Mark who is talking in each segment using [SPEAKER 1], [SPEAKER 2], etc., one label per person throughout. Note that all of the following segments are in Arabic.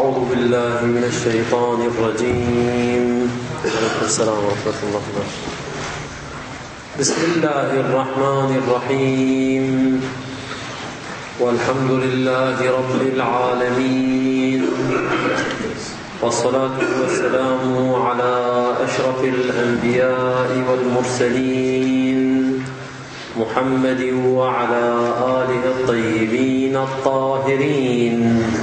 [SPEAKER 1] أعوذ بالله من الشيطان الرجيم. عليكم السلام ورحمة الله وبركاته. بسم الله الرحمن الرحيم، والحمد لله رب العالمين، والصلاة والسلام على أشرف الأنبياء والمرسلين محمد وعلى آله الطيبين الطاهرين.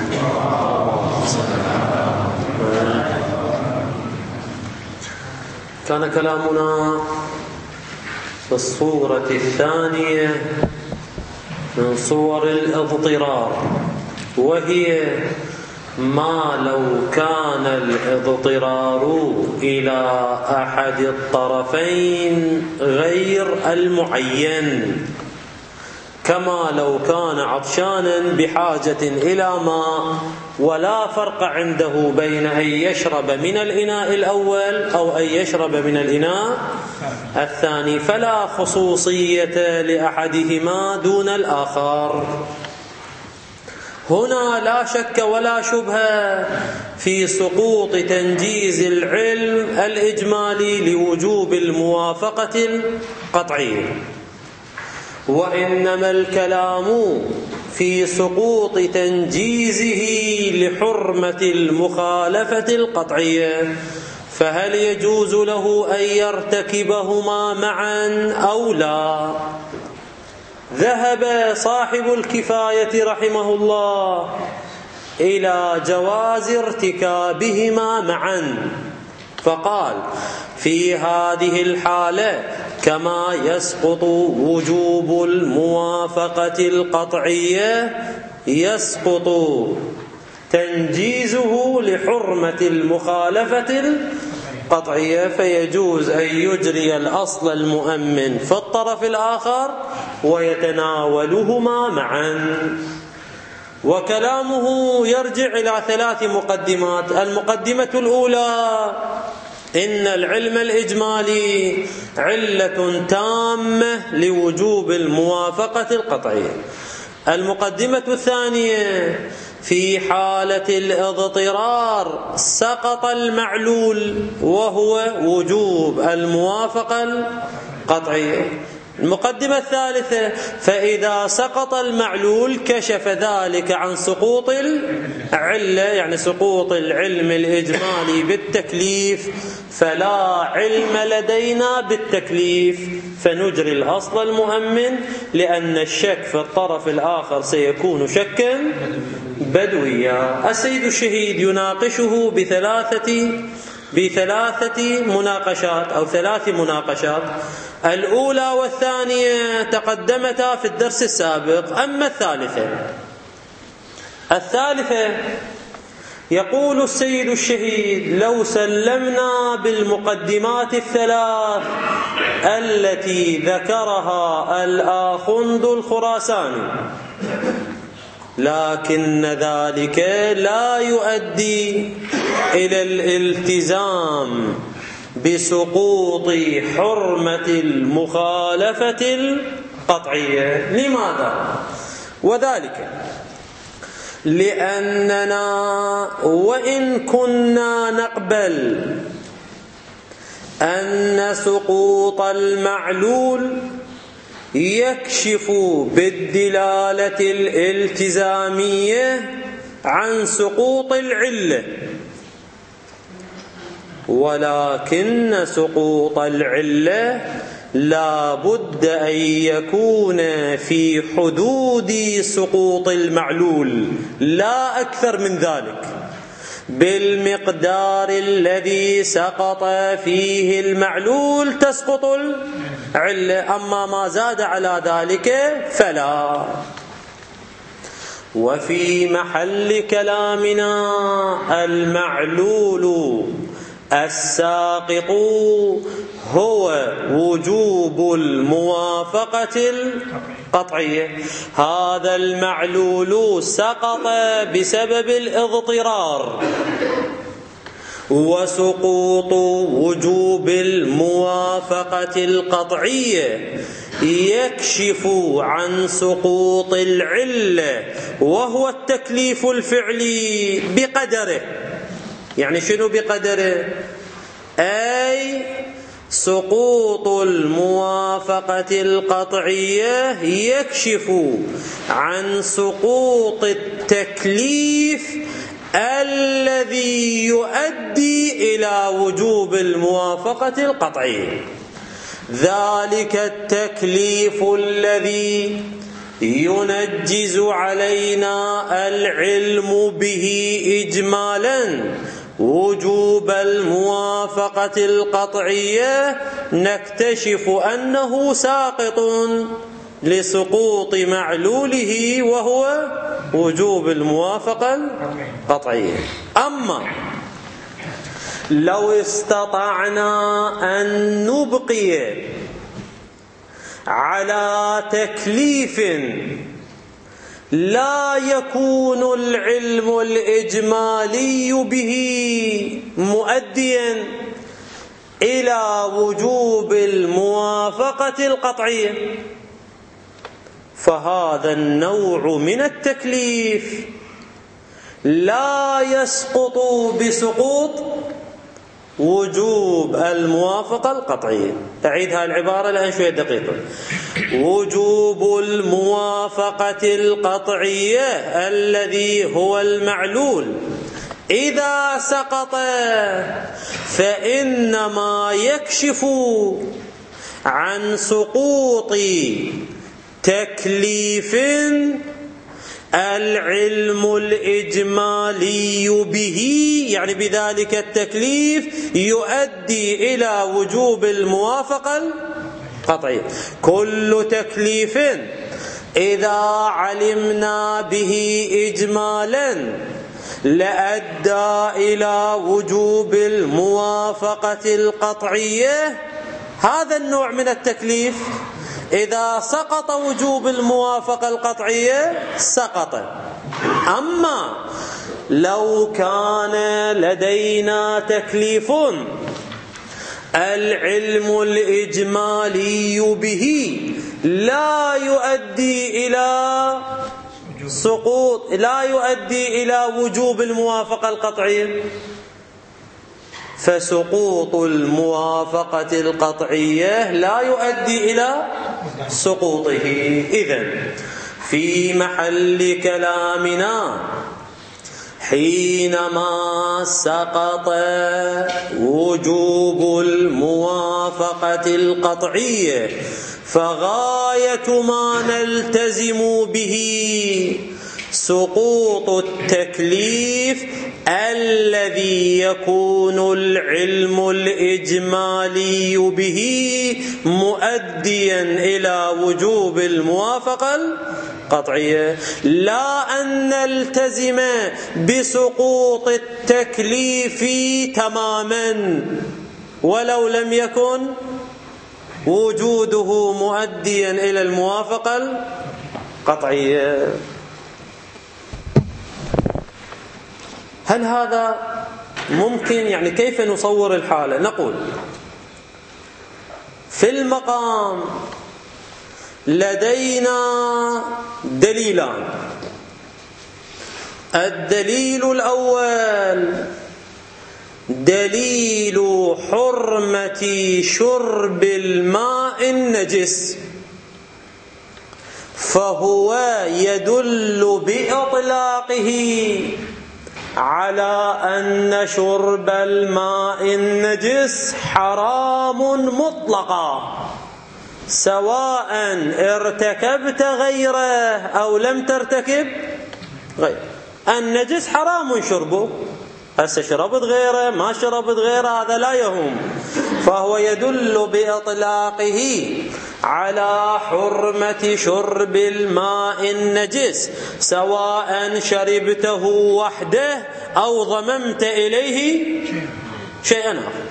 [SPEAKER 1] كان كلامنا في الصورة الثانية من صور الاضطرار، وهي ما لو كان الاضطرار إلى أحد الطرفين غير المعين، كما لو كان عطشانا بحاجة إلى ماء ولا فرق عنده بين أن يشرب من الإناء الأول أو أن يشرب من الإناء الثاني، فلا خصوصية لأحدهما دون الآخر. هنا لا شك ولا شبهة في سقوط تنجيز العلم الإجمالي لوجوب الموافقة القطعية، وإنما الكلام في سقوط تنجيزه لحرمة المخالفة القطعية، فهل يجوز له أن يرتكبهما معا أو لا؟ ذهب صاحب الكفاية رحمه الله إلى جواز ارتكابهما معا، فقال: في هذه الحالة كما يسقط وجوب الموافقة القطعية يسقط تنجيزه لحرمة المخالفة القطعية، فيجوز أن يجري الأصل المؤمن في الطرف الآخر ويتناولهما معا. وكلامه يرجع إلى 3 مقدمات. المقدمة الأولى: إن العلم الإجمالي علة تامة لوجوب الموافقة القطعية. المقدمة الثانية: في حالة الاضطرار سقط المعلول وهو وجوب الموافقة القطعية. المقدمة الثالثة: فإذا سقط المعلول كشف ذلك عن سقوط العلة، يعني سقوط العلم الإجمالي بالتكليف، فلا علم لدينا بالتكليف، فنجري الأصل المؤمن، لأن الشك في الطرف الآخر سيكون شكا بدويا. السيد الشهيد يناقشه بثلاثة مناقشات أو 3 مناقشات. الأولى والثانية تقدمتا في الدرس السابق. أما الثالثة يقول السيد الشهيد: لو سلمنا بالمقدمات ال3 التي ذكرها الآخوند الخراساني، لكن ذلك لا يؤدي إلى الالتزام بسقوط حرمة المخالفة القطعية. لماذا؟ وذلك لأننا وإن كنا نقبل أن سقوط المعلول يكشف بالدلالة الالتزامية عن سقوط العلة، ولكن سقوط العلة لا بد أن يكون في حدود سقوط المعلول، لا أكثر من ذلك، بالمقدار الذي سقط فيه المعلول تسقط العلة، أما ما زاد على ذلك فلا. وفي محل كلامنا المعلول الساقط هو وجوب الموافقة القطعية. هذا المعلول سقط بسبب الاضطرار، وسقوط وجوب الموافقة القطعية يكشف عن سقوط العلة وهو التكليف الفعلي بقدره. يعني شنو بقدره؟ أي سقوط الموافقة القطعية يكشف عن سقوط التكليف الذي يؤدي إلى وجوب الموافقة القطعية. ذلك التكليف الذي ينجز علينا العلم به إجمالا وجوب الموافقة القطعية نكتشف أنه ساقط لسقوط معلوله وهو وجوب الموافقة القطعية. أما لو استطعنا أن نبقي على تكليف لا يكون العلم الإجمالي به مؤديا إلى وجوب الموافقة القطعية، فهذا النوع من التكليف لا يسقط بسقوط وجوب الموافقة القطعية. أعيد هذه العبارة لأن شوية دقيقة. وجوب الموافقة القطعية الذي هو المعلول إذا سقط فإنما يكشف عن سقوط تكليف العلم الإجمالي به، يعني بذلك التكليف يؤدي إلى وجوب الموافقة القطعية. كل تكليف إذا علمنا به إجمالا لأدى إلى وجوب الموافقة القطعية. هذا النوع من التكليف إذا سقط وجوب الموافقة القطعية سقط. أما لو كان لدينا تكليف العلم الإجمالي به لا يؤدي إلى سقوط، لا يؤدي إلى وجوب الموافقة القطعية، فسقوط الموافقة القطعية لا يؤدي إلى سقوطه. إذن في محل كلامنا حينما سقط وجوب الموافقة القطعية فغاية ما نلتزم به سقوط التكليف الذي يكون العلم الإجمالي به مؤديا إلى وجوب الموافقة القطعية، لا أن نلتزم بسقوط التكليف تماما ولو لم يكن وجوده مؤديا إلى الموافقة القطعية. هل هذا ممكن؟ يعني كيف نصور الحالة؟ نقول في المقام لدينا دليلان. الدليل الأول دليل حرمة شرب الماء النجس، فهو يدل بإطلاقه على أن شرب الماء النجس حرام مطلقا سواء ارتكبت غيره أو لم ترتكب غيره. النجس حرام شربه، هسه شربت غيره ما شربت غيره هذا لا يهم، فهو يدل بإطلاقه على حرمة شرب الماء النجس سواء شربته وحده أو ضممت إليه شيئا آخر.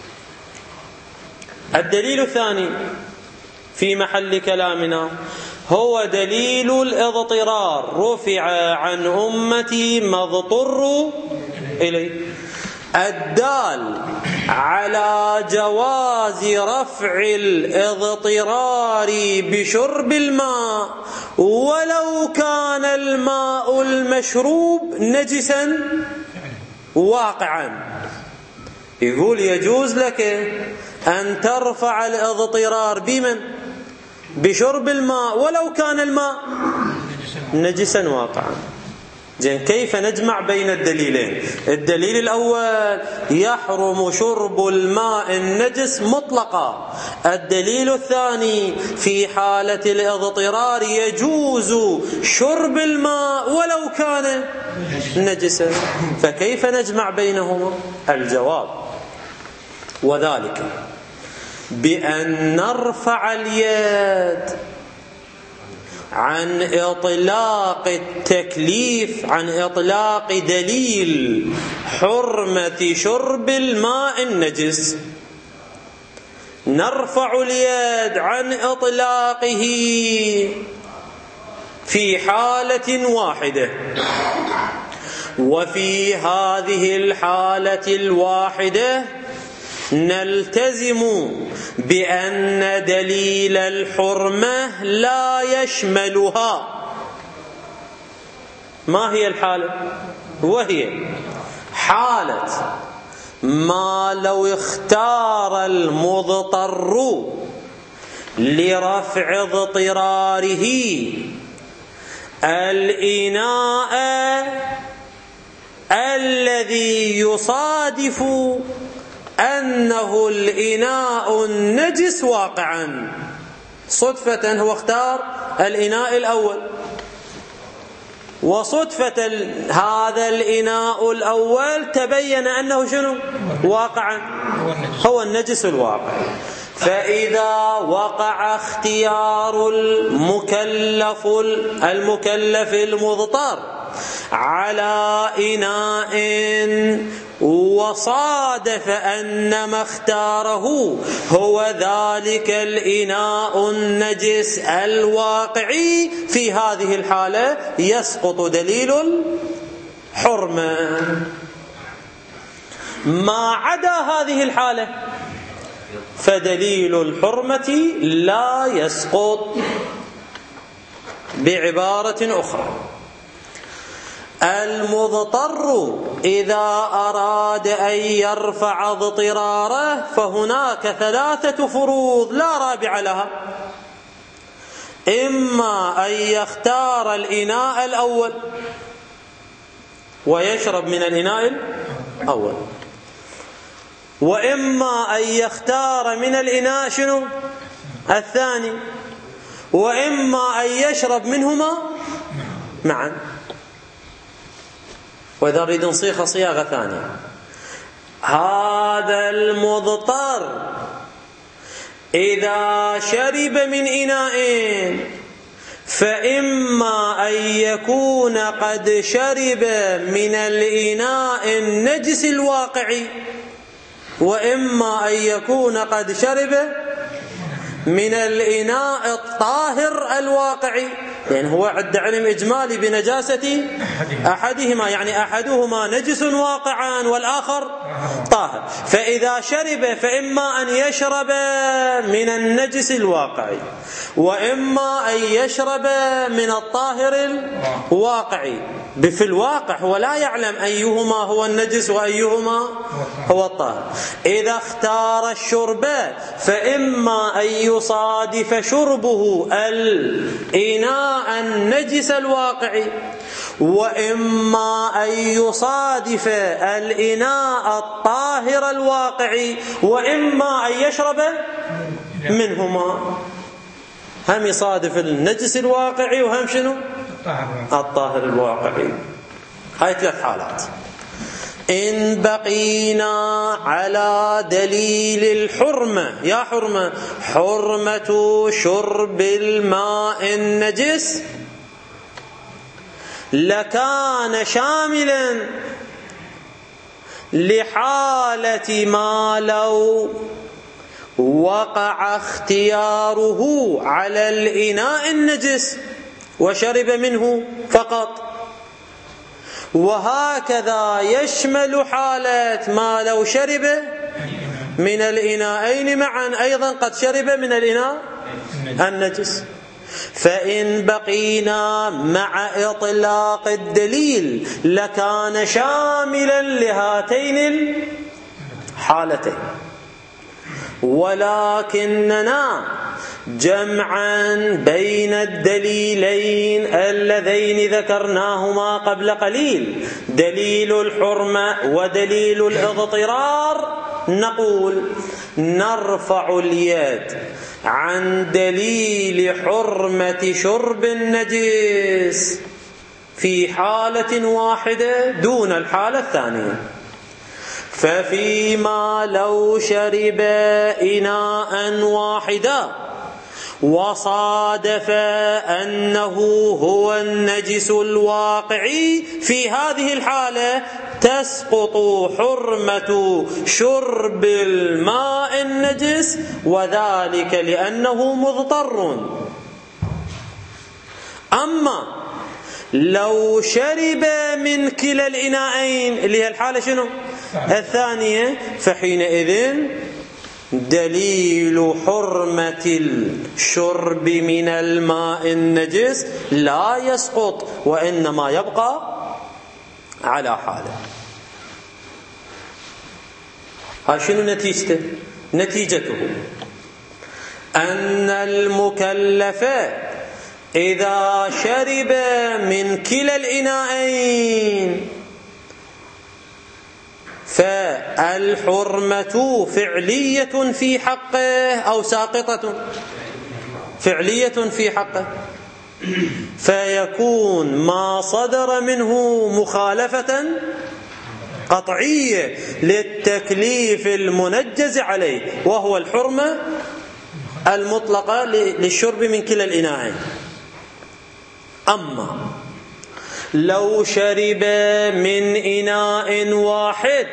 [SPEAKER 1] الدليل الثاني في محل كلامنا هو دليل الاضطرار، رفع عن أمتي ما اضطروا إليه. الدال على جواز رفع الاضطرار بشرب الماء ولو كان الماء المشروب نجسا واقعا. يقول يجوز لك أن ترفع الاضطرار بمن؟ بشرب الماء ولو كان الماء نجسا واقعا. زين، كيف نجمع بين الدليلين؟ الدليل الأول يحرم شرب الماء النجس مطلقا. الدليل الثاني في حالة الاضطرار يجوز شرب الماء ولو كان نجسا. فكيف نجمع بينهما؟ الجواب وذلك بأن نرفع اليد عن إطلاق التكليف، عن إطلاق دليل حرمة شرب الماء النجس. نرفع اليد عن إطلاقه في حالة واحدة، وفي هذه الحالة الواحدة نلتزم بأن دليل الحرمة لا يشملها. ما هي الحالة؟ وهي حالة ما لو اختار المضطر لرفع اضطراره الإناء الذي يصادف أنه الإناء النجس واقعا. صدفة هو اختار الإناء الأول، وصدفة هذا الإناء الأول تبين أنه شنو؟ واقعا هو النجس الواقع. فإذا وقع اختيار المكلف المضطر على إناء وصادف أن ما اختاره هو ذلك الإناء النجس الواقعي، في هذه الحالة يسقط دليل الحرمة. ما عدا هذه الحالة فدليل الحرمة لا يسقط. بعبارة أخرى، المضطر إذا أراد أن يرفع اضطراره فهناك 3 فروض لا رابع لها. إما أن يختار الإناء الأول ويشرب من الإناء الأول، وإما أن يختار من الإناء شنو؟ الثاني، وإما أن يشرب منهما معا. وإذا نريد نصيغ صياغة ثانية، هذا المضطر إذا شرب من إناء فإما أن يكون قد شرب من الإناء النجس الواقعي، وإما أن يكون قد شرب من الإناء الطاهر الواقعي، لأن هو عند علم إجمالي بنجاسة أحدهما، يعني أحدهما نجس واقعا والآخر طاهر. فإذا شرب فإما أن يشرب من النجس الواقعي، وإما أن يشرب من الطاهر الواقعي. في الواقع هو لا يعلم أيهما هو النجس وأيهما هو الطاهر. إذا اختار الشرب فإما أن يصادف شربه الإناء النجس الواقعي، وإما أن يصادف الإناء الطاهر الواقعي، وإما أن يشرب منهما. هم يصادف النجس الواقعي وهم شنو؟ الطاهر الواقعي. هاي 3 حالات. إن بقينا على دليل الحرمة، يا حرمة شرب الماء النجس، لكان شاملا لحالة ما لو وقع اختياره على الإناء النجس وشرب منه فقط، وهكذا يشمل حالة ما لو شرب من الإناءين معا أيضا قد شرب من الإناء النجس. فإن بقينا مع إطلاق الدليل لكان شاملا لهاتين الحالتين، ولكننا جمعا بين الدليلين اللذين ذكرناهما قبل قليل، دليل الحرمة ودليل الاضطرار، نقول نرفع اليد عن دليل حرمة شرب النجس في حالة واحدة دون الحالة الثانية. ففيما لو شرب إناء واحدا وصادف أنه هو النجس الواقعي، في هذه الحالة تسقط حرمة شرب الماء النجس، وذلك لأنه مضطر. أما لو شرب من كلا الإناءين اللي هي الحالة شنو؟ الثانية، فحينئذ دليل حرمة الشرب من الماء النجس لا يسقط، وإنما يبقى على حاله. ها شنو نتيجته؟ نتيجته أن المكلف إذا شرب من كلا الإناءين فالحرمة فعلية في حقه أو ساقطة؟ فعلية في حقه، فيكون ما صدر منه مخالفة قطعية للتكليف المنجز عليه، وهو الحرمة المطلقة للشرب من كلا الإناءين. أما لو شرب من إناء واحد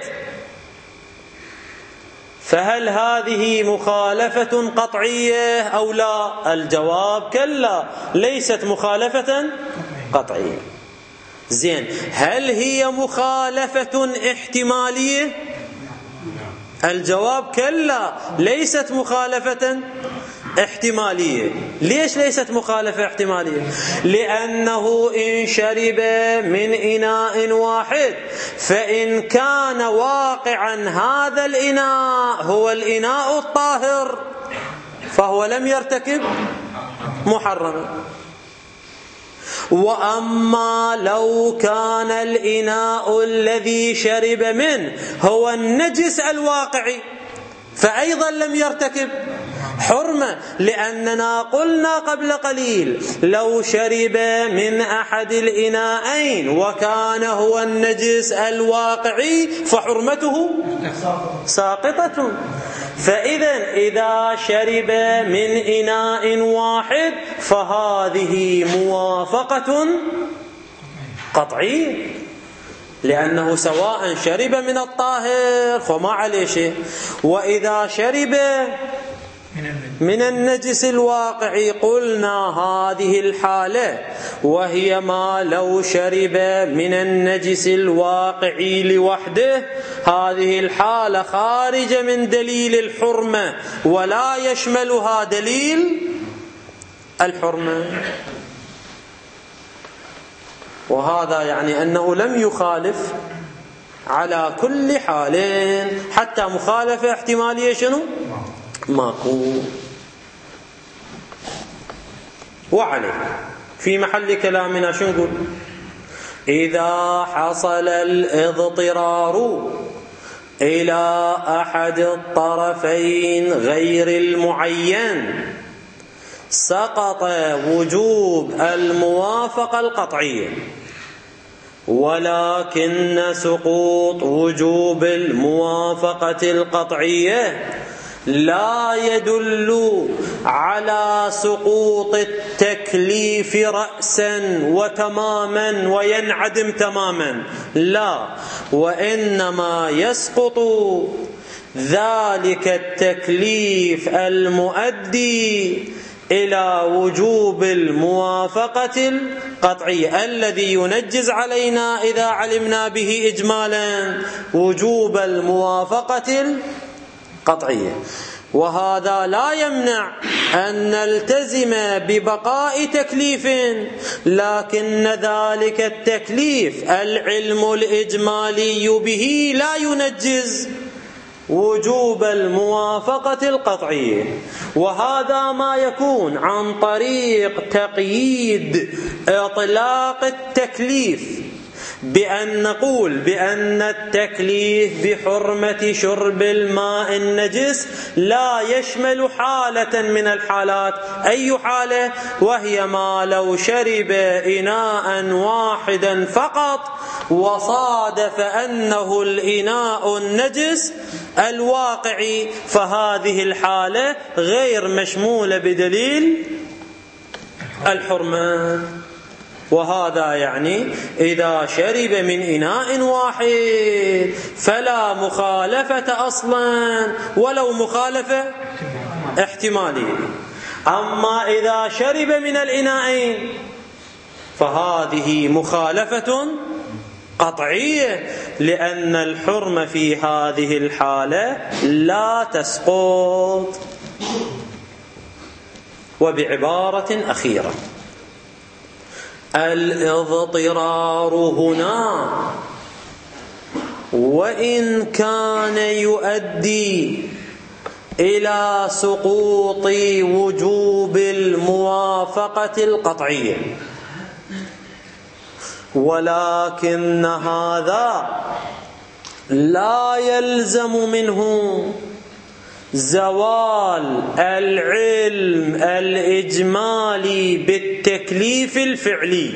[SPEAKER 1] فهل هذه مخالفة قطعية أو لا؟ الجواب كلا، ليست مخالفة قطعية. زين، هل هي مخالفة احتمالية؟ الجواب كلا، ليست مخالفة احتمالية. ليش ليست مخالفة احتمالية؟ لأنه إن شرب من إناء واحد فإن كان واقعا هذا الإناء هو الإناء الطاهر فهو لم يرتكب محرما. وأما لو كان الإناء الذي شرب منه هو النجس الواقعي فأيضا لم يرتكب حرمة، لأننا قلنا قبل قليل لو شرب من أحد الإناءين وكان هو النجس الواقعي فحرمته ساقطة. فإذا إذا شرب من إناء واحد فهذه موافقة قطعية، لأنه سواء شرب من الطاهر فما عليه شيء، وإذا شرب من النجس الواقعي قلنا هذه الحالة وهي ما لو شرب من النجس الواقعي لوحده، هذه الحالة خارجة من دليل الحرمة ولا يشملها دليل الحرمة. وهذا يعني أنه لم يخالف على كل حال، حتى مخالفة احتمالية شنو؟ ماكو. وعليه في محل كلامنا شو نقول؟ إذا حصل الاضطرار إلى أحد الطرفين غير المعين سقط وجوب الموافقة القطعية، ولكن سقوط وجوب الموافقة القطعية لا يدل على سقوط التكليف رأسا وتماما وينعدم تماما، لا، وإنما يسقط ذلك التكليف المؤدي إلى وجوب الموافقة القطعية الذي ينجز علينا إذا علمنا به إجمالا وجوب الموافقة قطعية. وهذا لا يمنع أن نلتزم ببقاء تكليف، لكن ذلك التكليف العلم الإجمالي به لا ينجز وجوب الموافقة القطعية. وهذا ما يكون عن طريق تقييد إطلاق التكليف بأن نقول بأن التكليف بحرمة شرب الماء النجس لا يشمل حالة من الحالات. أي حالة؟ وهي ما لو شرب إناء واحدا فقط وصادف أنه الإناء النجس الواقعي، فهذه الحالة غير مشمولة بدليل الحرمة. وهذا يعني إذا شرب من إناء واحد فلا مخالفة أصلا ولو مخالفة احتمالية. أما إذا شرب من الإناءين فهذه مخالفة قطعية، لأن الحرمة في هذه الحالة لا تسقط. وبعبارة أخيرة، الاضطرار هنا وإن كان يؤدي إلى سقوط وجوب الموافقة القطعية، ولكن هذا لا يلزم منه زوال العلم الإجمالي بالتكليف الفعلي،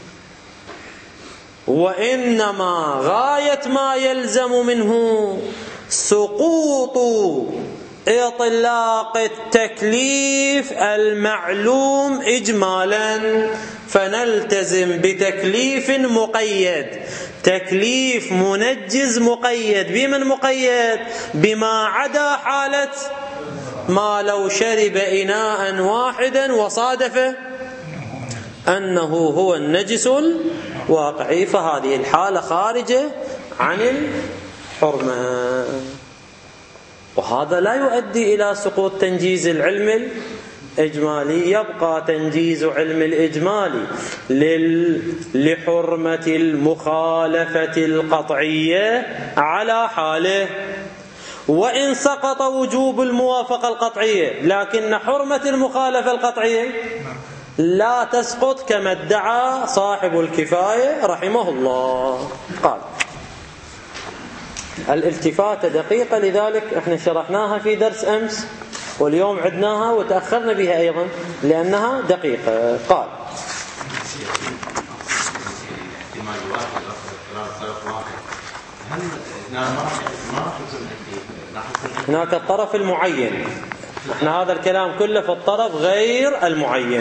[SPEAKER 1] وإنما غاية ما يلزم منه سقوط إطلاق التكليف المعلوم إجمالا، فنلتزم بتكليف مقيد، تكليف منجز مقيد. بمن مقيد؟ بما عدا حالة ما لو شرب إناء واحدا وصادف أنه هو النجس الواقعي، فهذه الحالة خارجة عن الحرمة. وهذا لا يؤدي إلى سقوط تنجيز العلم الإجمالي، يبقى تنجيز علم الإجمالي لحرمة المخالفة القطعية على حاله، وإن سقط وجوب الموافقة القطعية، لكن حرمة المخالفة القطعية لا تسقط كما ادعى صاحب الكفاية رحمه الله. قال الالتفاتة دقيقة، لذلك احنا شرحناها في درس أمس واليوم عدناها وتأخرنا بها أيضا لأنها دقيقة. قال هناك الطرف المعين، احنا هذا الكلام كله في الطرف غير المعين.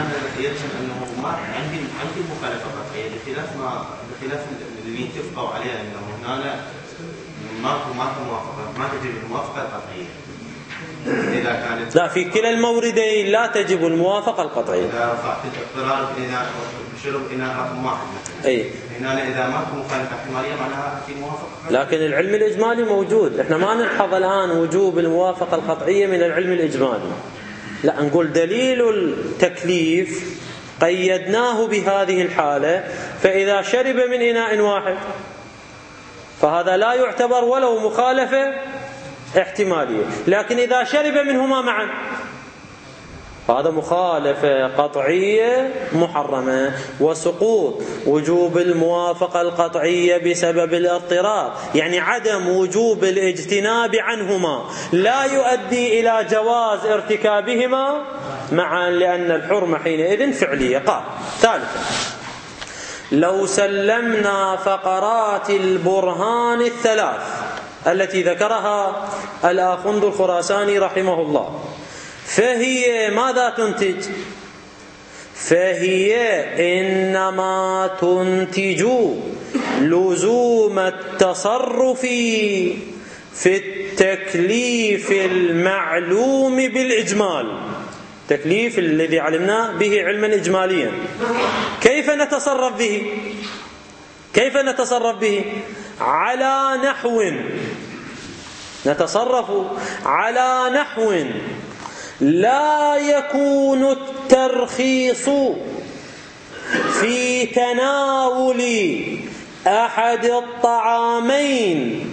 [SPEAKER 2] عندي مخالفة قطعية بخلاف اللي يتفقوا عليها انه هنا ماكو موافقة، ما تجب الموافقة القطعية. إذا كانت
[SPEAKER 1] لا، في كلا الموردين لا تجب الموافقة القطعية.
[SPEAKER 2] إذا اضطرار إذا شرب إناء رقم واحد مثلا، هنا إذا ماكو مخالفة احتمالية معناها في موافقة.
[SPEAKER 1] لكن العلم الإجمالي موجود، احنا ما نلحظ الآن وجوب الموافقة القطعية من العلم الإجمالي، لا، نقول دليل التكليف قيدناه بهذه الحالة، فإذا شرب من إناء واحد فهذا لا يعتبر ولو مخالفة احتمالية، لكن إذا شرب منهما معا فهذا مخالفة قطعية محرمة. وسقوط وجوب الموافقة القطعية بسبب الاضطرار، يعني عدم وجوب الاجتناب عنهما، لا يؤدي إلى جواز ارتكابهما معا، لأن الحرمة حينئذ فعلية. قال ثالثا، لو سلمنا فقرات البرهان الثلاث التي ذكرها الآخوند الخراساني رحمه الله، فهي ماذا تنتج؟ فهي إنما تنتج لزوم التصرف في التكليف المعلوم بالإجمال، التكليف الذي علمنا به علما إجماليا. كيف نتصرف به؟ كيف نتصرف به؟ على نحو نتصرف على نحو لا يكون الترخيص في تناول أحد الطعامين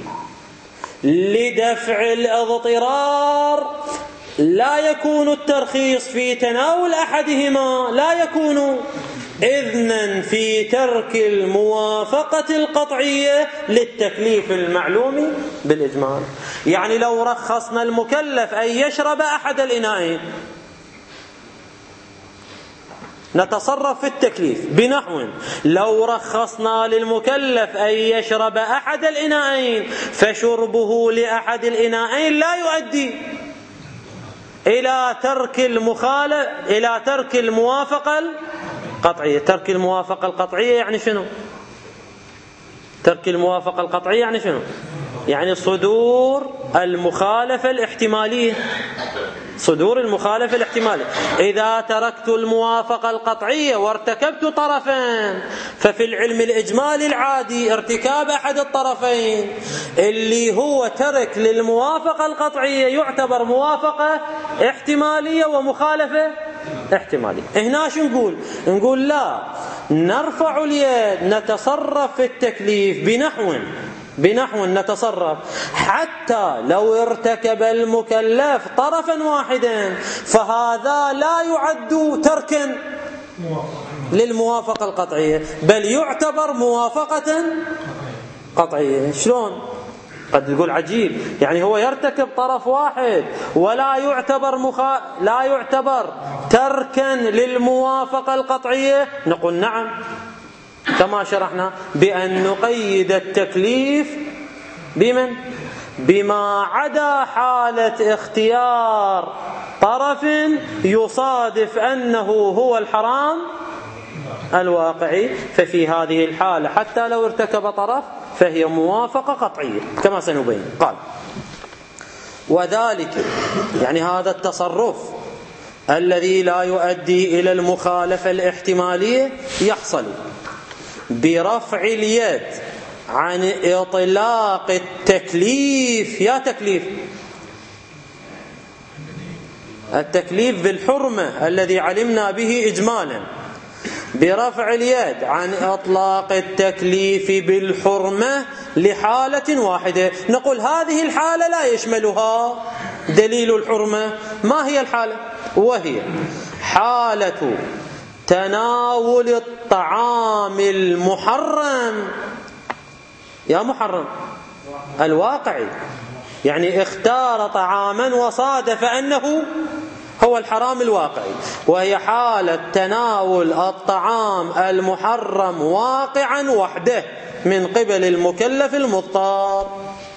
[SPEAKER 1] لدفع الاضطرار، لا يكون الترخيص في تناول أحدهما لا يكون إذنا في ترك الموافقة القطعية للتكليف المعلوم بالإجمال. يعني لو رخصنا المكلف أن يشرب أحد الإناءين نتصرف في التكليف بنحو لو رخصنا للمكلف أن يشرب أحد الإناءين فشربه لأحد الإناءين لا يؤدي إلى ترك الموافقة القطعية. ترك الموافقة القطعية يعني شنو؟ ترك الموافقة القطعية يعني شنو؟ يعني صدور المخالفة الاحتمالية. صدور المخالفة الاحتمالية. إذا تركت الموافقة القطعية وارتكبت طرفين، ففي العلم الإجمالي العادي ارتكاب أحد الطرفين اللي هو ترك للموافقة القطعية يعتبر موافقة احتمالية ومخالفة احتمالية. هنا شو نقول لا، نرفع اليد، نتصرف في التكليف بنحو نتصرف حتى لو ارتكب المكلف طرفا واحدا فهذا لا يعد تركا للموافقة القطعية بل يعتبر موافقة قطعية. شلون؟ قد تقول عجيب، يعني هو يرتكب طرف واحد ولا يعتبر تركا للموافقة القطعية. نقول نعم، كما شرحنا بأن نقيد التكليف بما عدا حالة اختيار طرف يصادف أنه هو الحرام الواقعي، ففي هذه الحالة حتى لو ارتكب طرف فهي موافقة قطعية كما سنبين. قال وذلك يعني هذا التصرف الذي لا يؤدي إلى المخالفة الاحتمالية يحصل برفع اليد عن إطلاق التكليف. يا التكليف بالحرمة الذي علمنا به إجمالا، برفع اليد عن إطلاق التكليف بالحرمة لحالة واحدة. نقول هذه الحالة لا يشملها دليل الحرمة. ما هي الحالة؟ وهي حالة تناول الطعام المحرم. يا محرم الواقعي، يعني اختار طعاما وصادف أنه هو الحرام الواقعي، وهي حالة تناول الطعام المحرم واقعا وحده من قبل المكلف المضطر.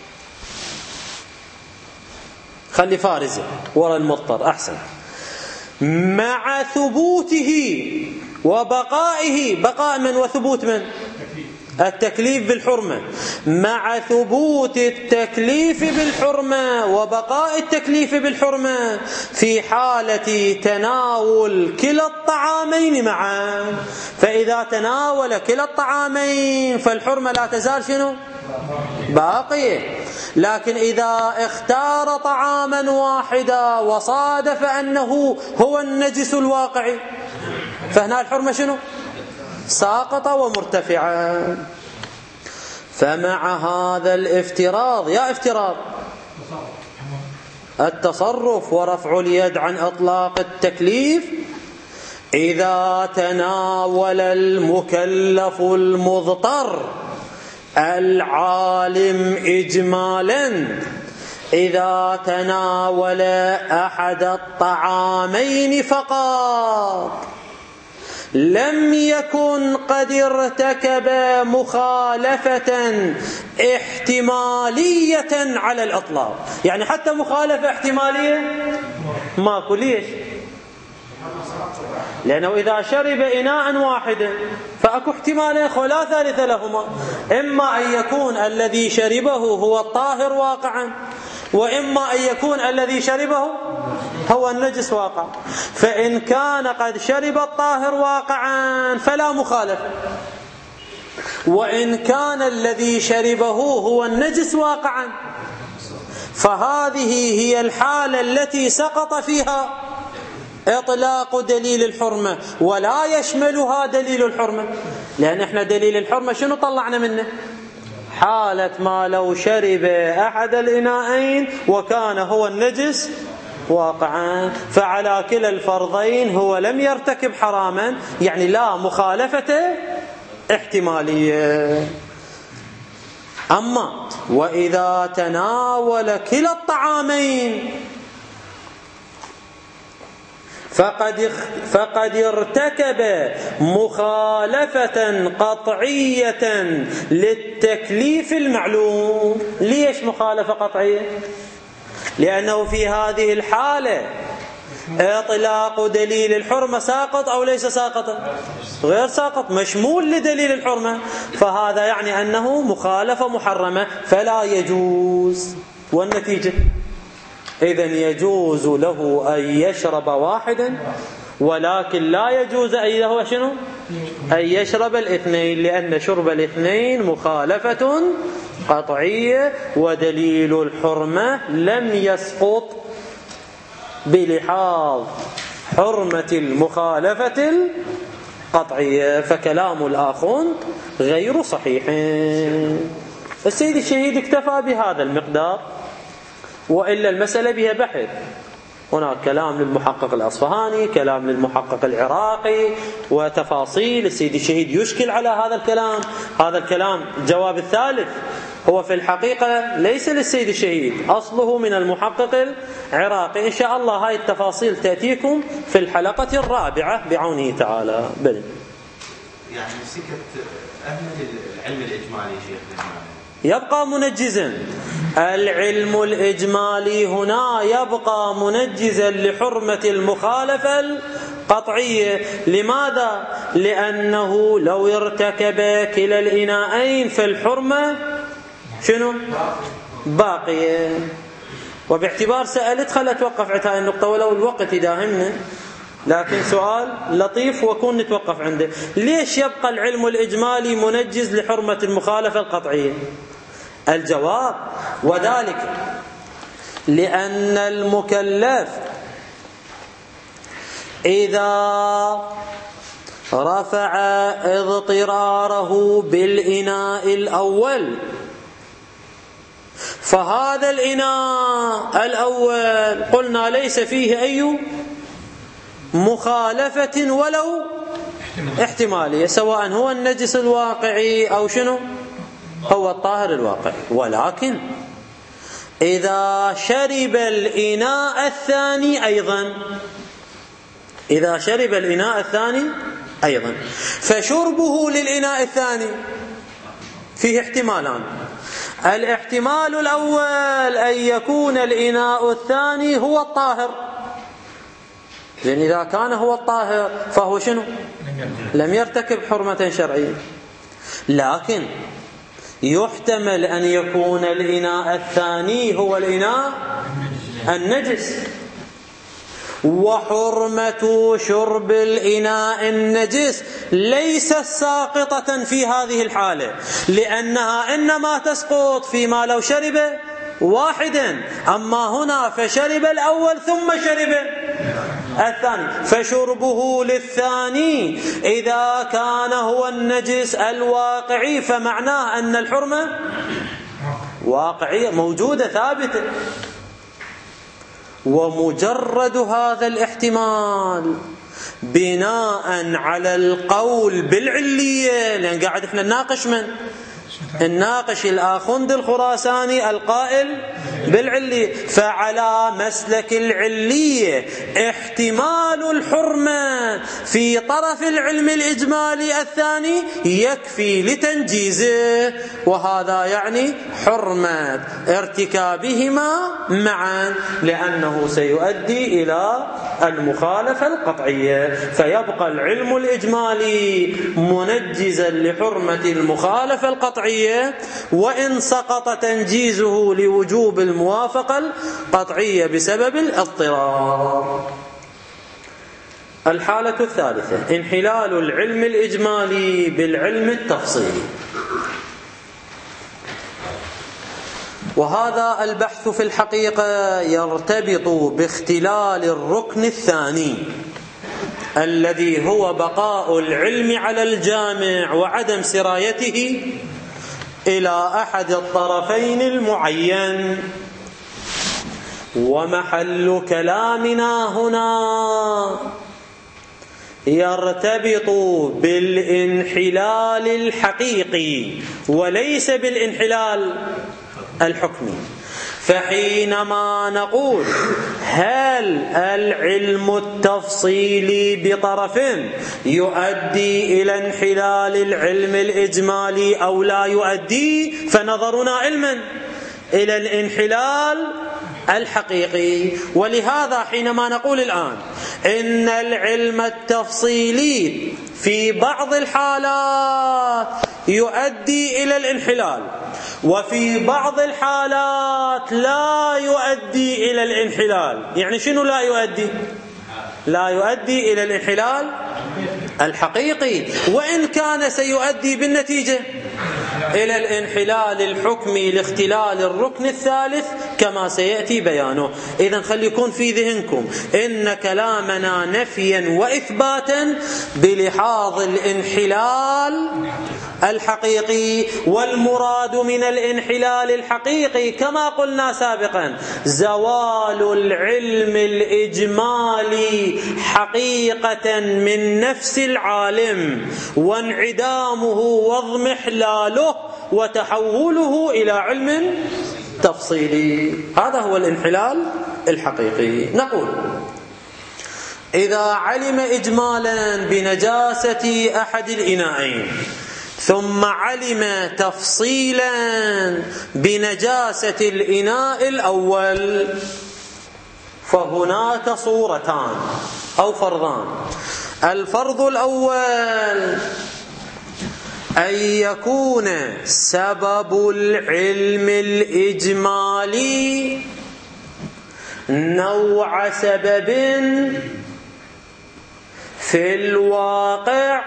[SPEAKER 1] خلي فارزة وراء المضطر أحسن. مع ثبوته وبقائه، بقاء من وثبوت من؟ التكليف بالحرمة. مع ثبوت التكليف بالحرمة وبقاء التكليف بالحرمة في حالة تناول كلا الطعامين معا. فإذا تناول كلا الطعامين فالحرمة لا تزال شنو؟ باقية. لكن إذا اختار طعاما واحدا وصادف أنه هو النجس الواقعي فهنا الحرمة شنو؟ ساقطة ومرتفعة. فمع هذا الافتراض، يا افتراض التصرف ورفع اليد عن إطلاق التكليف، إذا تناول المكلف المضطر العالم إجمالا، إذا تناول أحد الطعامين فقط لم يكن قد ارتكب مخالفة احتمالية على الإطلاق. يعني حتى مخالفة احتمالية ماكو. ليش؟ لأنه إذا شرب إناء واحدا فأكو احتمالين لا ثالث لهما، إما أن يكون الذي شربه هو الطاهر واقعا، وإما أن يكون الذي شربه هو النجس واقعا. فإن كان قد شرب الطاهر واقعا فلا مخالفة، وإن كان الذي شربه هو النجس واقعا فهذه هي الحالة التي سقط فيها إطلاق دليل الحرمة ولا يشملها دليل الحرمة، لأن احنا دليل الحرمة شنو طلعنا منه؟ حالة ما لو شرب أحد الإناءين وكان هو النجس واقعا، فعلى كلا الفرضين هو لم يرتكب حراما، يعني لا مخالفة احتمالية. أما وإذا تناول كلا الطعامين فقد ارتكب مخالفة قطعية للتكليف المعلوم. ليش مخالفة قطعية؟ لأنه في هذه الحالة إطلاق دليل الحرمة ساقط أو ليس ساقطا؟ غير ساقط، مشمول لدليل الحرمة، فهذا يعني أنه مخالفة محرمة فلا يجوز. والنتيجة إذن يجوز له أن يشرب واحدا، ولكن لا يجوز أن له شنو؟ أن يشرب الاثنين، لأن شرب الاثنين مخالفة قطعية، ودليل الحرمة لم يسقط بلحاظ حرمة المخالفة القطعية، فكلام الآخون غير صحيح. السيد الشهيد اكتفى بهذا المقدار، وإلا المسألة بها بحث. هناك كلام للمحقق الأصفهاني، كلام للمحقق العراقي، وتفاصيل. السيد الشهيد يشكل على هذا الكلام. هذا الكلام الجواب الثالث هو في الحقيقة ليس للسيد الشهيد، أصله من المحقق العراقي. إن شاء الله هاي التفاصيل تأتيكم في الحلقة الرابعة بعونه تعالى. بل
[SPEAKER 2] يعني سكت أهل العلم الإجمالي شيخ
[SPEAKER 1] يبقى منجزا. العلم الإجمالي هنا يبقى منجزا لحرمة المخالفة القطعية. لماذا؟ لأنه لو ارتكب كلا الإناءين فالحرمة شنو؟ باقية. وباعتبار سألت خلت توقف عند هاي النقطة ولو الوقت يداهمنا، لكن سؤال لطيف وكون نتوقف عنده. ليش يبقى العلم الإجمالي منجز لحرمة المخالفة القطعية؟ الجواب وذلك لأن المكلف إذا رفع اضطراره بالإناء الأول، فهذا الإناء الأول قلنا ليس فيه أي مخالفة ولو احتمالية، سواء هو النجس الواقعي أو شنو هو الطاهر الواقعي. ولكن إذا شرب الإناء الثاني أيضا، إذا شرب الإناء الثاني أيضا، فشربه للإناء الثاني فيه احتمالان. الاحتمال الأول أن يكون الإناء الثاني هو الطاهر، لأن إذا كان هو الطاهر فهو شنو؟ لم يرتكب حرمة شرعية. لكن يحتمل أن يكون الإناء الثاني هو الإناء النجس، وحرمة شرب الإناء النجس ليست ساقطة في هذه الحالة، لأنها إنما تسقط فيما لو شرب واحدا. أما هنا فشرب الأول ثم شرب الثاني، فشربه للثاني إذا كان هو النجس الواقعي فمعناه أن الحرمة واقعية موجودة ثابتة. ومجرد هذا الاحتمال بناء على القول بالعلية، لأن قاعد احنا نناقش من الناقش الآخوند الخراساني القائل بالعلية، فعلى مسلك العلية احتمال الحرمة في طرف العلم الإجمالي الثاني يكفي لتنجيزه، وهذا يعني حرمة ارتكابهما معا، لأنه سيؤدي إلى المخالفة القطعية. فيبقى العلم الإجمالي منجزا لحرمة المخالفة القطعية، وإن سقط تنجيزه لوجوب الموافقة القطعية بسبب الاضطرار. الحالة الثالثة انحلال العلم الإجمالي بالعلم التفصيلي. وهذا البحث في الحقيقة يرتبط باختلال الركن الثاني الذي هو بقاء العلم على الجامع وعدم سرايته إلى أحد الطرفين المعين. ومحل كلامنا هنا يرتبط بالانحلال الحقيقي وليس بالانحلال الحكمي. فحينما نقول هل العلم التفصيلي بطرف يؤدي إلى انحلال العلم الإجمالي أو لا يؤدي، فنظرنا علما إلى الانحلال الحقيقي. ولهذا حينما نقول الآن إن العلم التفصيلي في بعض الحالات يؤدي إلى الانحلال وفي بعض الحالات لا يؤدي إلى الانحلال، يعني شنو لا يؤدي؟ لا يؤدي إلى الانحلال الحقيقي، وإن كان سيؤدي بالنتيجة إلى الانحلال الحكمي لاختلال الركن الثالث كما سيأتي بيانه. إذن خليكم في ذهنكم إن كلامنا نفيا وإثباتا بلحاظ الانحلال الحقيقي، والمراد من الانحلال الحقيقي كما قلنا سابقا زوال العلم الإجمالي حقيقة من نفس العالم وانعدامه واضمحلاله وتحوله إلى علم تفصيلي. هذا هو الانحلال الحقيقي. نقول إذا علم إجمالا بنجاسة أحد الإناءين ثم علم تفصيلا بنجاسة الإناء الأول، فهناك صورتان أو فرضان. الفرض الأول أن يكون سبب العلم الإجمالي نوع سبب في الواقع،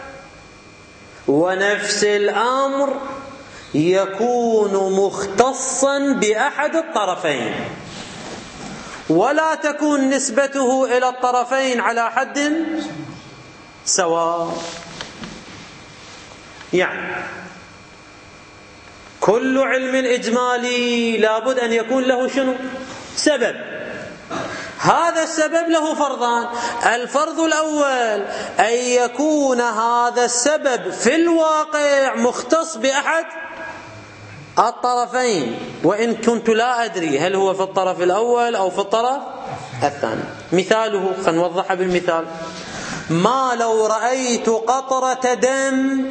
[SPEAKER 1] ونفس الأمر يكون مختصا بأحد الطرفين ولا تكون نسبته إلى الطرفين على حد سواء. يعني كل علم إجمالي لابد أن يكون له شنو؟ سبب. هذا السبب له فرضان. الفرض الأول أن يكون هذا السبب في الواقع مختص بأحد الطرفين، وإن كنت لا أدري هل هو في الطرف الأول أو في الطرف الثاني. مثاله سنوضحه بالمثال. ما لو رأيت قطرة دم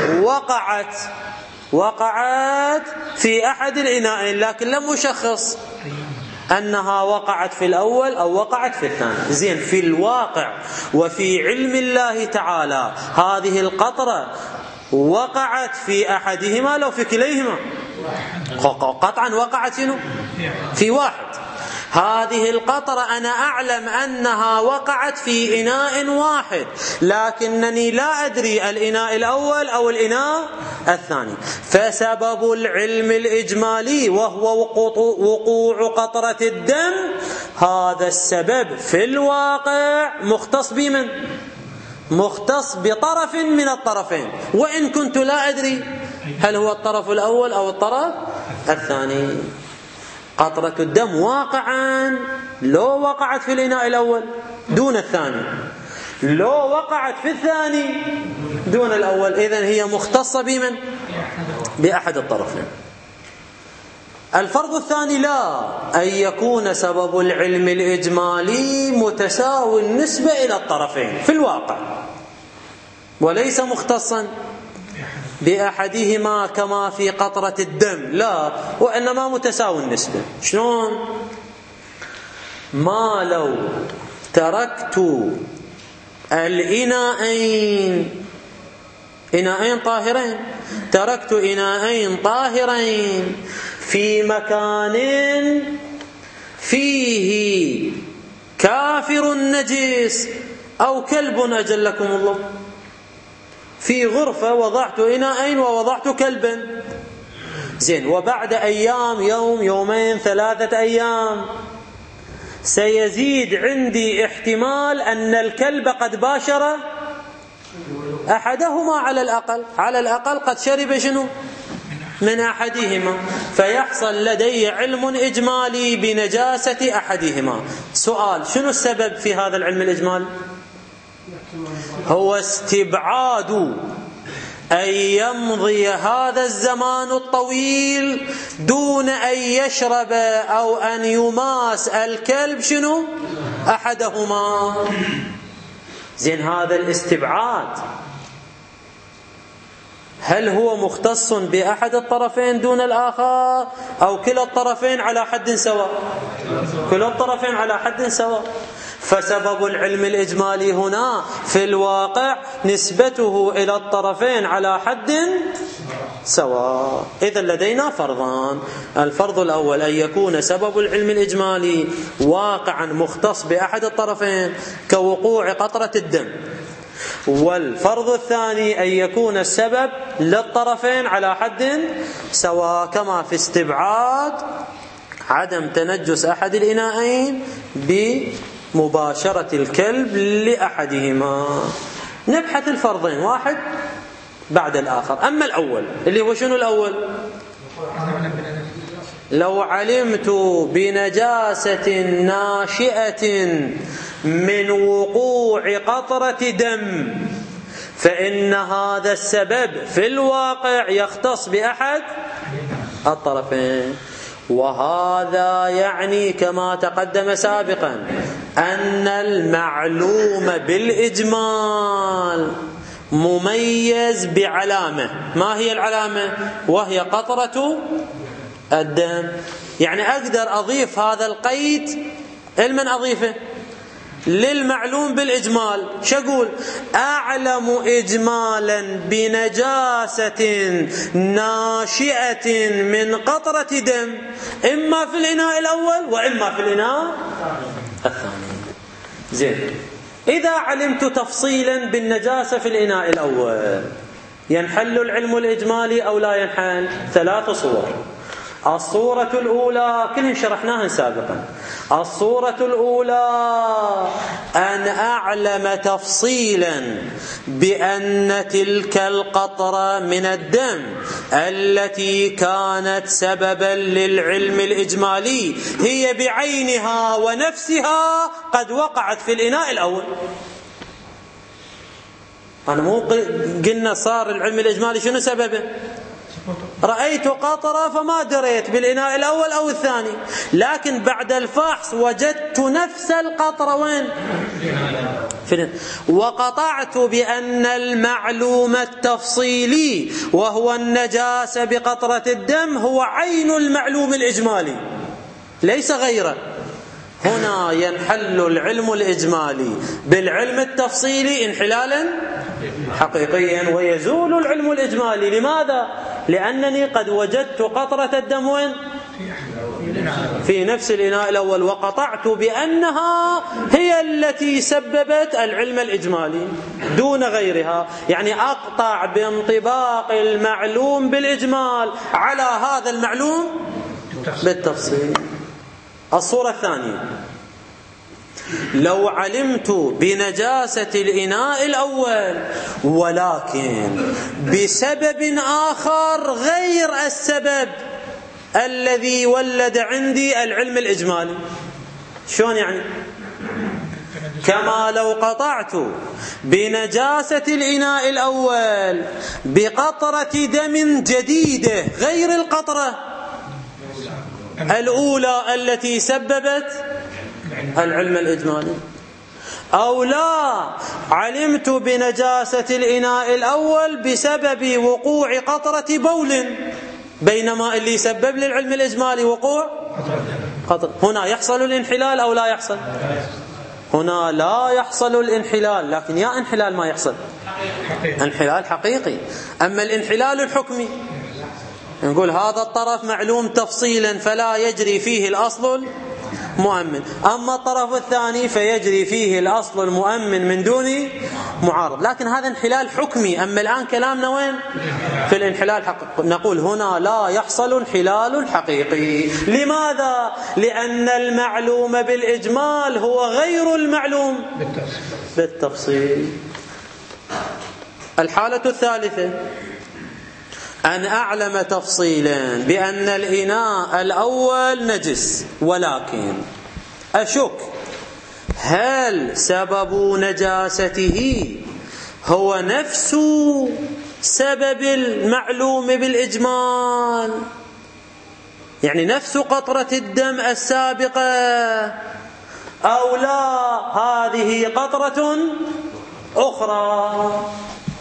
[SPEAKER 1] وقعت في أحد الإناءين لكن لم أشخص أنها وقعت في الأول أو وقعت في الثاني. زين، في الواقع وفي علم الله تعالى هذه القطرة وقعت في أحدهما لو في كليهما؟ قطعا وقعت في واحد. هذه القطرة أنا أعلم أنها وقعت في إناء واحد لكنني لا أدري الإناء الأول أو الإناء الثاني. فسبب العلم الإجمالي وهو وقوع قطرة الدم، هذا السبب في الواقع مختص بمن؟ مختص بطرف من الطرفين، وإن كنت لا أدري هل هو الطرف الأول أو الطرف الثاني. قطرة الدم واقعا لو وقعت في الإناء الأول دون الثاني، لو وقعت في الثاني دون الأول، إذن هي مختصة بمن؟ بأحد الطرفين. الفرض الثاني لا، أن يكون سبب العلم الإجمالي متساوي النسبة إلى الطرفين في الواقع وليس مختصا بأحدهما كما في قطرة الدم، لا، وإنما متساوي النسبة. شلون؟ ما لو تركت الإناءين طاهرين، تركت إناءين طاهرين في مكان فيه كافر نجس أو كلب أجلكم الله، في غرفة وضعت إناءين ووضعت كلبا، زين، وبعد أيام، يوم، يومين، 3 أيام، سيزيد عندي احتمال أن الكلب قد باشر أحدهما على الأقل قد شرب شنو؟ من أحدهما، فيحصل لدي علم إجمالي بنجاسة أحدهما. سؤال: شنو السبب في هذا العلم الإجمالي؟ هو استبعاد أن يمضي هذا الزمان الطويل دون أن يشرب أو أن يماس الكلب شنو؟ أحدهما. زين، هذا الاستبعاد هل هو مختص بأحد الطرفين دون الآخر أو كلا الطرفين على حد سواء؟ كلا الطرفين على حد سواء. فسبب العلم الإجمالي هنا في الواقع نسبته إلى الطرفين على حد سواء. إذن لدينا فرضان: الفرض الأول أن يكون سبب العلم الإجمالي واقعا مختص بأحد الطرفين كوقوع قطرة الدم، والفرض الثاني أن يكون السبب للطرفين على حد سواء، كما في استبعاد عدم تنجس أحد الإناءين بمباشرة الكلب لأحدهما. نبحث الفرضين واحد بعد الآخر. أما الأول اللي هو شنو الأول؟ لو علمت بنجاسة ناشئة من وقوع قطرة دم فإن هذا السبب في الواقع يختص بأحد الطرفين، وهذا يعني كما تقدم سابقا أن المعلوم بالإجمال مميز بعلامة. ما هي العلامة؟ وهي قطرة الدم. يعني أقدر أضيف هذا القيد لمن أضيفه؟ للمعلوم بالإجمال. شقول؟ أعلم إجمالا بنجاسة ناشئة من قطرة دم إما في الإناء الأول وإما في الإناء الثاني. زين، إذا علمت تفصيلا بالنجاسة في الإناء الأول ينحل العلم الإجمالي أو لا ينحل؟ 3 صور. الصورة الأولى كلهم شرحناها سابقا. الصورة الأولى أن أعلم تفصيلا بأن تلك القطرة من الدم التي كانت سببا للعلم الإجمالي هي بعينها ونفسها قد وقعت في الإناء الأول. أنا مو قلنا صار العلم الإجمالي شنو سببه؟ رأيت قطرة فما دريت بالإناء الأول أو الثاني، لكن بعد الفحص وجدت نفس القطرة وين؟ وقطعت بأن المعلوم التفصيلي وهو النجاسة بقطرة الدم هو عين المعلوم الإجمالي ليس غيره. هنا ينحل العلم الإجمالي بالعلم التفصيلي انحلالا حقيقيا ويزول العلم الإجمالي. لماذا؟ لأنني قد وجدت قطرة الدم وين؟ في نفس الإناء الأول، وقطعت بأنها هي التي سببت العلم الإجمالي دون غيرها. يعني أقطع بانطباق المعلوم بالإجمال على هذا المعلوم بالتفصيل. الصورة الثانية: لو علمت بنجاسة الإناء الأول ولكن بسبب آخر غير السبب الذي ولد عندي العلم الإجمالي. شلون يعني؟ كما لو قطعت بنجاسة الإناء الأول بقطرة دم جديدة غير القطرة الأولى التي سببت العلم الإجمالي، أو لا علمت بنجاسة الإناء الأول بسبب وقوع قطرة بول بينما اللي يسبب للعلم الإجمالي وقوع قطرة. هنا يحصل الانحلال أو لا يحصل؟ هنا لا يحصل الانحلال، لكن يا انحلال ما يحصل انحلال حقيقي. أما الانحلال الحكمي نقول هذا الطرف معلوم تفصيلا فلا يجري فيه الأصل مؤمن. أما الطرف الثاني فيجري فيه الأصل المؤمن من دون معارض. لكن هذا انحلال حكمي. أما الآن كلامنا وين؟ في الانحلال نقول هنا لا يحصل انحلال حقيقي. لماذا؟ لأن المعلوم بالإجمال هو غير المعلوم بالتفصيل. الحالة الثالثة أن أعلم تفصيلا بأن الإناء الأول نجس، ولكن أشك هل سبب نجاسته هو نفس سبب المعلوم بالإجمال، يعني نفس قطرة الدم السابقة، أو لا هذه قطرة أخرى.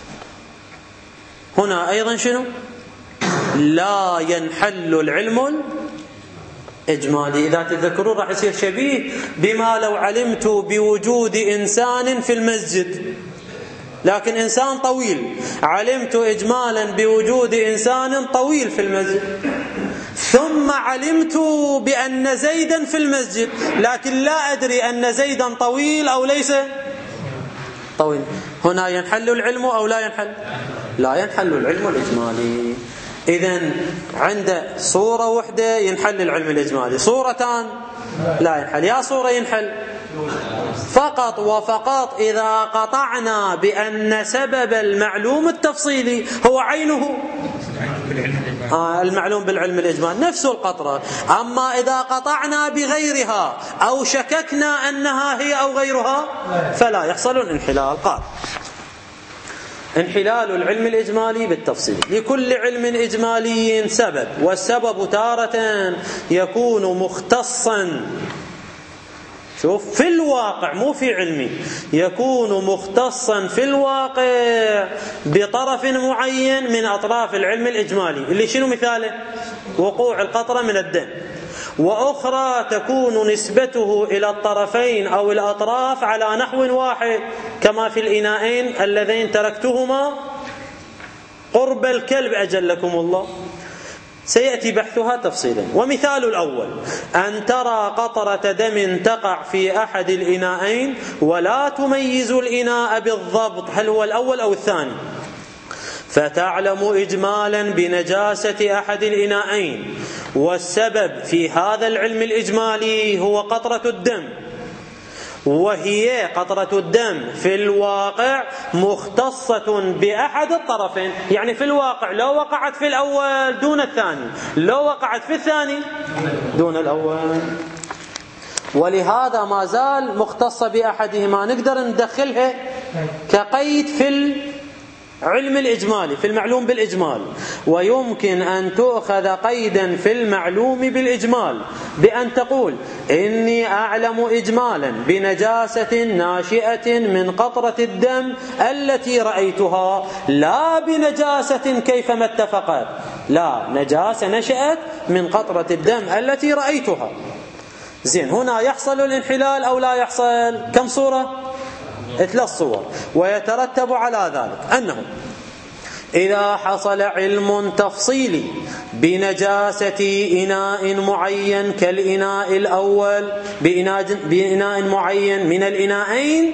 [SPEAKER 1] هنا أيضا شنو؟ لا ينحل العلم الإجمالي. إذا تذكرون راح يصير شبيه بما لو علمت بوجود إنسان في المسجد، لكن إنسان طويل، علمت إجمالا بوجود إنسان طويل في المسجد، ثم علمت بأن زيدا في المسجد، لكن لا أدري أن زيدا طويل أو ليس طويل. هنا ينحل العلم أو لا ينحل؟ لا ينحل العلم الإجمالي. إذن عند صورة واحدة ينحل العلم الإجمالي، صورتان لا ينحل. يا صورة ينحل فقط وفقط إذا قطعنا بأن سبب المعلوم التفصيلي هو عينه المعلوم بالعلم الإجمالي نفس القطرة. أما إذا قطعنا بغيرها أو شككنا أنها هي أو غيرها فلا يحصل الانحلال. قال انحلال العلم الإجمالي بالتفصيل. لكل علم إجمالي سبب، والسبب تارة يكون مختصا، شوف، في الواقع مو في علمي، يكون مختصا في الواقع بطرف معين من أطراف العلم الإجمالي، اللي شنو مثاله؟ وقوع القطرة من الدم. وأخرى تكون نسبته إلى الطرفين أو الأطراف على نحو واحد، كما في الإناءين اللذين تركتهما قرب الكلب أجلكم الله، سيأتي بحثها تفصيلا. ومثال الأول أن ترى قطرة دم تقع في أحد الإناءين ولا تميز الإناء بالضبط هل هو الأول أو الثاني، فتعلم إجمالا بنجاسة أحد الإناءين، والسبب في هذا العلم الإجمالي هو قطرة الدم، وهي قطرة الدم في الواقع مختصة بأحد الطرفين. يعني في الواقع لو وقعت في الأول دون الثاني، لو وقعت في الثاني دون الأول، ولهذا ما زال مختصة بأحدهما، نقدر ندخلها كقيد في علم الإجمالي في المعلوم بالإجمال. ويمكن أن تؤخذ قيدا في المعلوم بالإجمال بأن تقول إني أعلم إجمالا بنجاسة ناشئة من قطرة الدم التي رأيتها، لا بنجاسة كيفما اتفقت، لا، نجاسة نشأت من قطرة الدم التي رأيتها. زين، هنا يحصل الانحلال أو لا يحصل؟ كم صورة؟ 3 صور. ويترتب على ذلك أنه إذا حصل علم تفصيلي بنجاسة إناء معين كالإناء الأول بإناء معين من الإناءين،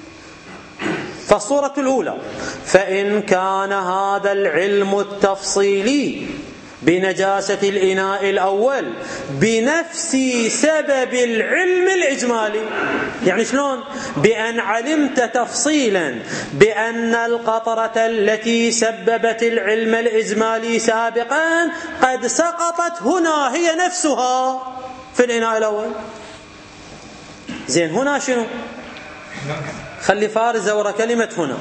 [SPEAKER 1] فالصورة الأولى فإن كان هذا العلم التفصيلي بنجاسة الإناء الأول بنفس سبب العلم الإجمالي. يعني شلون؟ بأن علمت تفصيلا بأن القطرة التي سببت العلم الإجمالي سابقا قد سقطت هنا هي نفسها في الإناء الأول. زين، هنا شنو؟ خلي فارزة ورا كلمة هنا.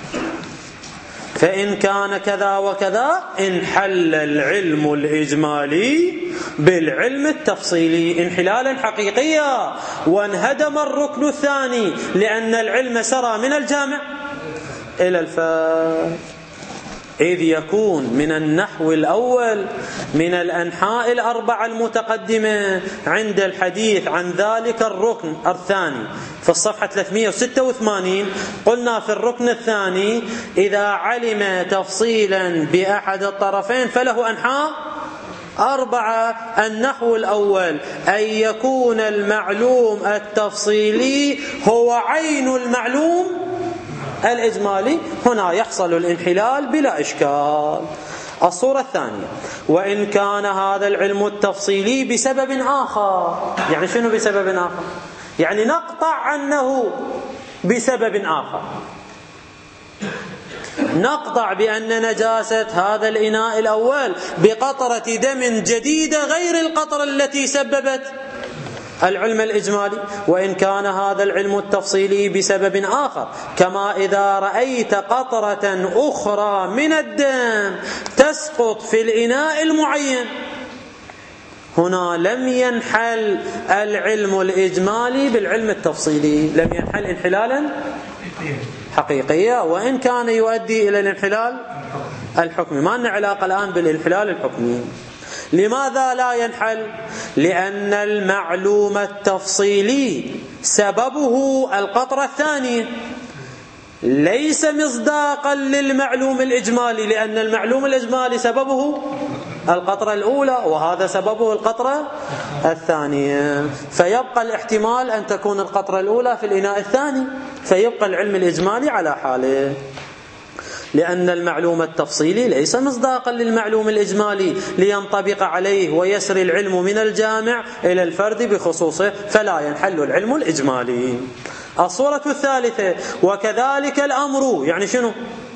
[SPEAKER 1] فإن كان كذا وكذا انحل العلم الإجمالي بالعلم التفصيلي انحلالا حقيقيا، وانهدم الركن الثاني لأن العلم سرى من الجامع إلى الفارغ، إذ يكون من النحو الأول من الأنحاء الأربعة المتقدمة عند الحديث عن ذلك الركن الثاني في الصفحة 386. قلنا في الركن الثاني إذا علم تفصيلا بأحد الطرفين فله أنحاء 4. النحو الأول أن يكون المعلوم التفصيلي هو عين المعلوم الإجمالي، هنا يحصل الانحلال بلا إشكال. الصورة الثانية: وإن كان هذا العلم التفصيلي بسبب آخر. يعني شنو بسبب آخر؟ يعني نقطع عنه بسبب آخر، نقطع بأن نجاسة هذا الإناء الأول بقطرة دم جديدة غير القطرة التي سببت العلم الإجمالي. وإن كان هذا العلم التفصيلي بسبب آخر، كما إذا رأيت قطرة أخرى من الدم تسقط في الإناء المعين، هنا لم ينحل العلم الإجمالي بالعلم التفصيلي، لم ينحل انحلالا حقيقيا، وإن كان يؤدي إلى الانحلال الحكمي. ما لنا علاقة الآن بالانحلال الحكمي. لماذا لا ينحل؟ لأن المعلوم التفصيلي سببه القطرة الثانية، ليس مصداقا للمعلوم الإجمالي، لأن المعلوم الإجمالي سببه القطرة الأولى وهذا سببه القطرة الثانية، فيبقى الاحتمال أن تكون القطرة الأولى في الإناء الثاني، فيبقى العلم الإجمالي على حاله، لأن المعلوم التفصيلي ليس مصداقا للمعلوم الإجمالي لينطبق عليه ويسري العلم من الجامع إلى الفرد بخصوصه، فلا ينحل العلم الإجمالي. الصورة الثالثة: وكذلك الأمر. يعني شنو؟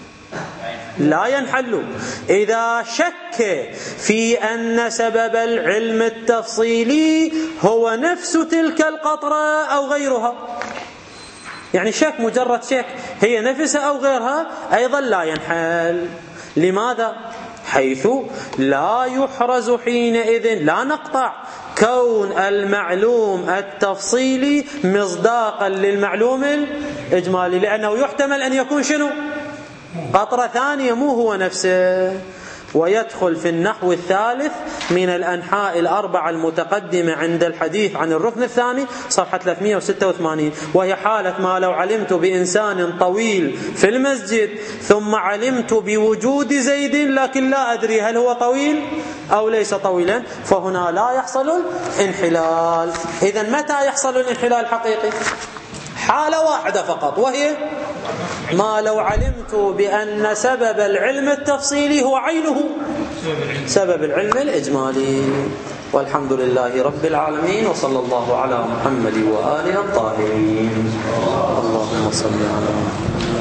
[SPEAKER 1] لا ينحل إذا شك في أن سبب العلم التفصيلي هو نفس تلك القطرة أو غيرها. يعني شك، مجرد شك هي نفسها أو غيرها، أيضا لا ينحل. لماذا؟ حيث لا يحرز حينئذ، لا نقطع كون المعلوم التفصيلي مصداقا للمعلوم الإجمالي، لأنه يحتمل أن يكون شنو؟ قطرة ثانية مو هو نفسه. ويدخل في النحو الثالث من الأنحاء الأربعة المتقدمة عند الحديث عن الركن الثاني صفحة 386، وهي حالة ما لو علمت بإنسان طويل في المسجد ثم علمت بوجود زيد لكن لا أدري هل هو طويل أو ليس طويلا، فهنا لا يحصل الانحلال. إذن متى يحصل الانحلال الحقيقي؟ حالة واحدة فقط، وهي ما لو علمت بأن سبب العلم التفصيلي هو عينه سبب العلم الإجمالي. والحمد لله رب العالمين، وصلى الله على محمد وآله الطاهرين. اللهم صل على محمد.